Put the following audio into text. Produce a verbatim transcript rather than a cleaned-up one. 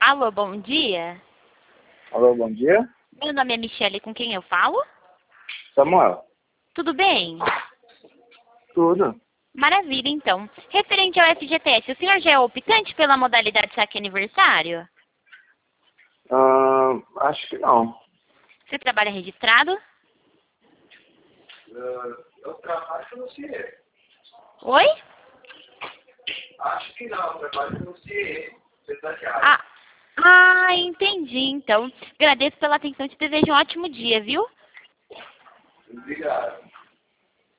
Alô, bom dia. Alô, bom dia. Meu nome é Michele, com quem eu falo? Samuel. Tudo bem? Tudo. Maravilha, então. Referente ao F G T S, o senhor já é optante pela modalidade saque aniversário? Ah, acho que não. Você trabalha registrado? Uh, eu trabalho no C I E. Oi? Acho que não, eu trabalho no C I E. Ah, ah, entendi, então. Agradeço pela atenção e te desejo um ótimo dia, viu? Obrigado.